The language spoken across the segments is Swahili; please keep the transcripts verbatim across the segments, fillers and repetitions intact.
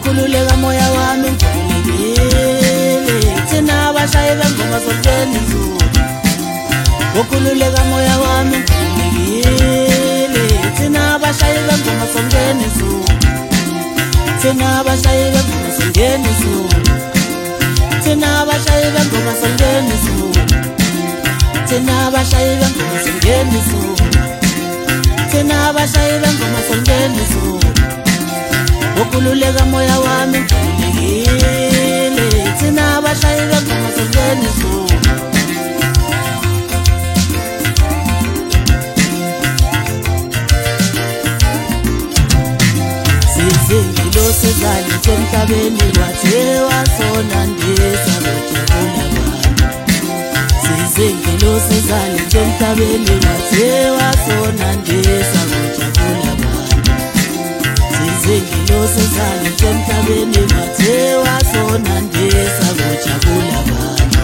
Ukhululeka moya wami ngikhululekile thina abashayi bengoma sonkeni izulu. Ukhululeka moya wami ngikhululekile thina abashayi bengoma sonkeni izulu. Thina abashayi bengoma sonkeni izulu. Thina abashayi bengoma sonkeni izulu. Thina abashayi bengoma sonkeni izulu. Thina abashayi bengoma sonkeni izulu. Ukhululeka moya wami ngikhululekile thina abashayi bengoma sonkeni izulu. Sizingilo sizali emhlabeni wathiwa sona ndisa bejabula abantu. Sizingilo sizali emhlabeni wathiwa sona ndisa bejabula abantu. Sizingilo sizali emhlabeni wathiwa sona ndisa bejabula abantu.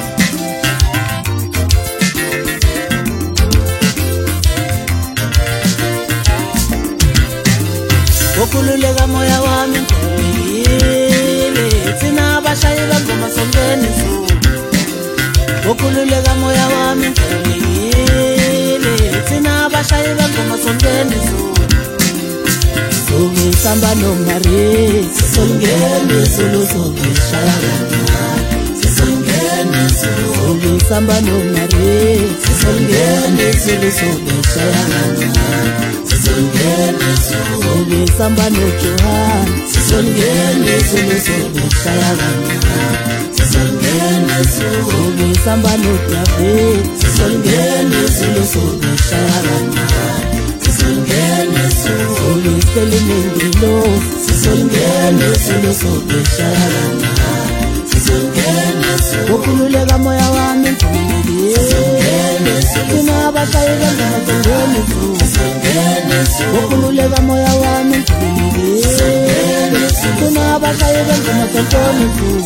Ukhululeka moya wami ngikhululekile thina abashayi bengoma sonkeni izulu. Ukhululeka moya wami ngikhululekile thina abashayi bengoma sonkeni izulu. Sobe samba nomari sisongeni izulu sobe shaya kancane sisongeni izulu. Sobe samba nomari sisongeni izulu sobe shaya kancane sisongeni izulu. Sobe samba noJohan sisongeni izulu sobe shaya kancane sisongeni izulu. Sobe samba noDavid sisongeni izulu sobe shaya kancane sisongeni izulu. Sobe selinengilo sisongeni izulu sobe shaya kancane sisongeni izulu. Ukhululeka moya wami ngikhululekile thina abashayi bengoma sonkeni izulu. Ukhululeka moya wami ngikhululekile thina abashayi bengoma sonkeni izulu.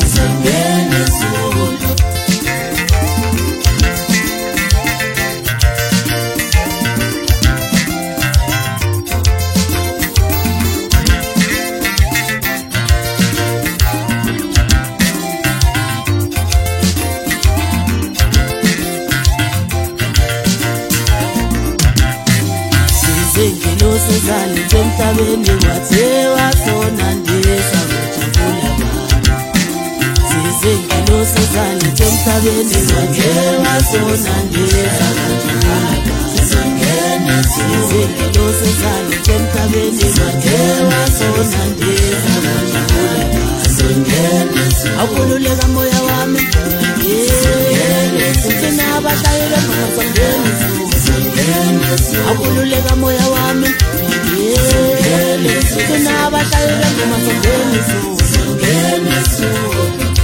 Sizingilo sizali emhlabeni wathiwa sona ndisa bejabula abantu. Sizingilo sizali emhlabeni wathiwa sona ndisa bejabula abantu. Sizingilo sizali emhlabeni wathiwa sona ndisa bejabula abantu. Ukhululeka moya wami ngikhululekile thina abashayi bengoma sonkeni izulu. Ukhululeka moya wami ngikhululekile thina abashayi bengoma sonkeni izulu. Sisongeni izulu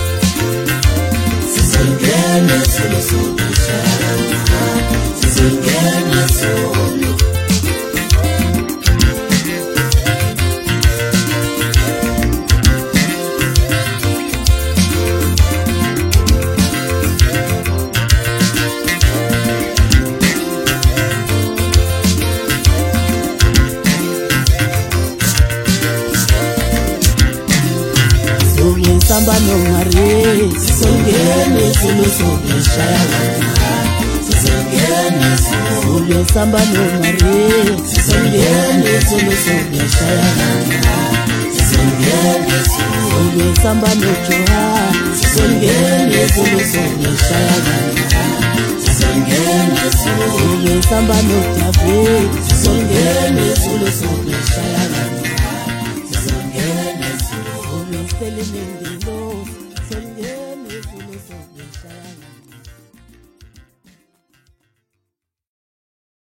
sisongeni izulu sobe shaya kancane sisongeni izulu. Samba nomari sisongeni izulu sobe shaya kancane sisongeni izulu. Sobe samba nomari sisongeni izulu sobe shaya kancane sisongeni izulu. Sobe samba noJohan sisongeni izulu sobe shaya kancane sisongeni izulu. Sobe samba noDavid sisongeni izulu sobe shaya kancane sisongeni izulu. Sobe selinengilo